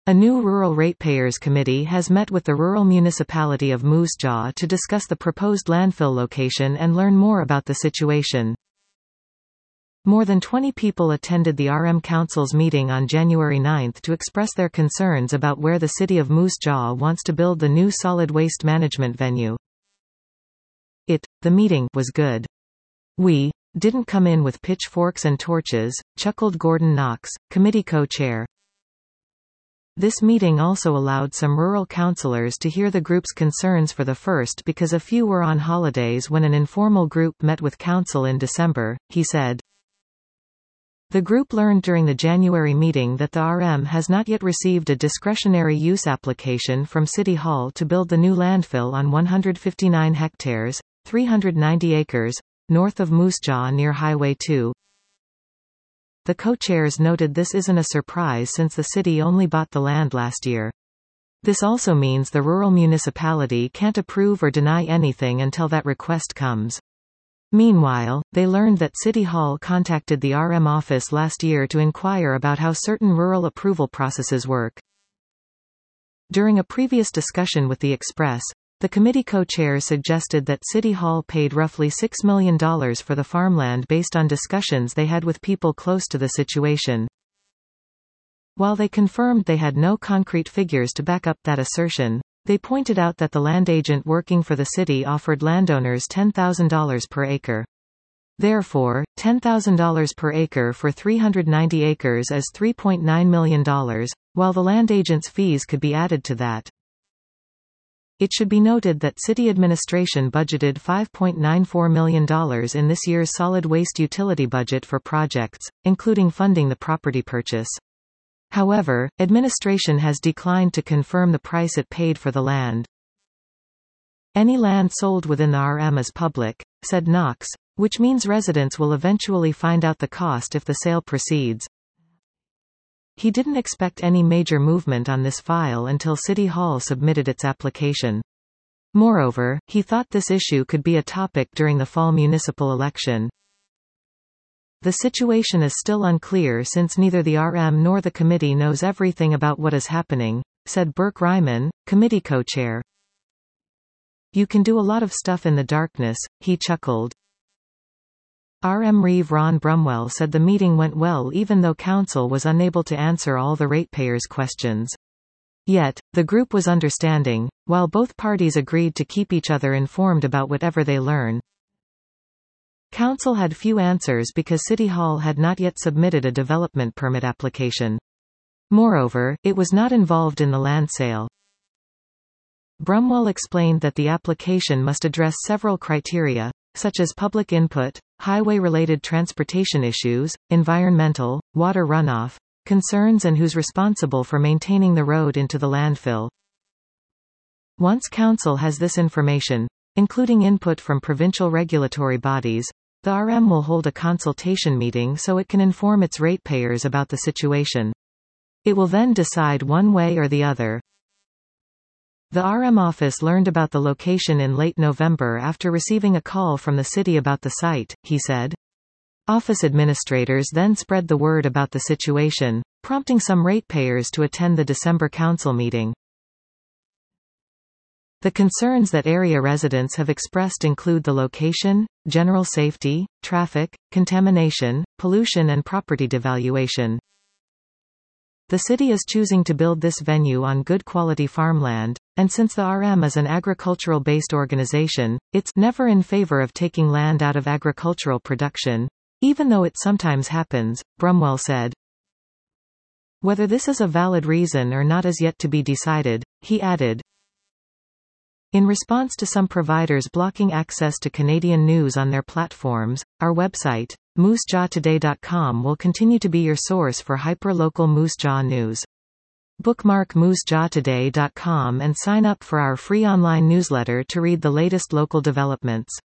A new Rural Ratepayers Committee has met with the rural municipality of Moose Jaw to discuss the proposed landfill location and learn more about the situation. More than 20 people attended the RM Council's meeting on January 9 to express their concerns about where the city of Moose Jaw wants to build the new solid waste management venue. The meeting was good. We didn't come in with pitchforks and torches, chuckled Gordon Knox, committee co-chair. This meeting also allowed some rural councillors to hear the group's concerns for the first because a few were on holidays when an informal group met with council in December, he said. The group learned during the January meeting that the RM has not yet received a discretionary use application from City Hall to build the new landfill on 159 hectares, 390 acres, north of Moose Jaw near Highway 2. The co-chairs noted this isn't a surprise since the city only bought the land last year. This also means the rural municipality can't approve or deny anything until that request comes. Meanwhile, they learned that City Hall contacted the RM office last year to inquire about how certain rural approval processes work. During a previous discussion with the Express, the committee co-chairs suggested that City Hall paid roughly $6 million for the farmland based on discussions they had with people close to the situation. While they confirmed they had no concrete figures to back up that assertion, they pointed out that the land agent working for the city offered landowners $10,000 per acre. Therefore, $10,000 per acre for 390 acres is $3.9 million, while the land agent's fees could be added to that. It should be noted that city administration budgeted $5.94 million in this year's solid waste utility budget for projects, including funding the property purchase. However, administration has declined to confirm the price it paid for the land. Any land sold within the RM is public, said Knox, which means residents will eventually find out the cost if the sale proceeds. He didn't expect any major movement on this file until City Hall submitted its application. Moreover, he thought this issue could be a topic during the fall municipal election. The situation is still unclear since neither the RM nor the committee knows everything about what is happening, said Burke Ryman, committee co-chair. You can do a lot of stuff in the darkness, he chuckled. RM Reeve Ron Brumwell said the meeting went well even though council was unable to answer all the ratepayers' questions. Yet, the group was understanding, while both parties agreed to keep each other informed about whatever they learn. Council had few answers because City Hall had not yet submitted a development permit application. Moreover, it was not involved in the land sale. Brumwell explained that the application must address several criteria, such as public input, highway-related transportation issues, environmental, water runoff, concerns and who's responsible for maintaining the road into the landfill. Once council has this information, including input from provincial regulatory bodies, the RM will hold a consultation meeting so it can inform its ratepayers about the situation. It will then decide one way or the other. The RM office learned about the location in late November after receiving a call from the city about the site, he said. Office administrators then spread the word about the situation, prompting some ratepayers to attend the December council meeting. The concerns that area residents have expressed include the location, general safety, traffic, contamination, pollution and property devaluation. The city is choosing to build this venue on good quality farmland, and since the RM is an agricultural-based organization, it's never in favor of taking land out of agricultural production, even though it sometimes happens, Brumwell said. Whether this is a valid reason or not is yet to be decided, he added. In response to some providers blocking access to Canadian news on their platforms, our website, moosejawtoday.com will continue to be your source for hyper-local Moose Jaw news. Bookmark moosejawtoday.com and sign up for our free online newsletter to read the latest local developments.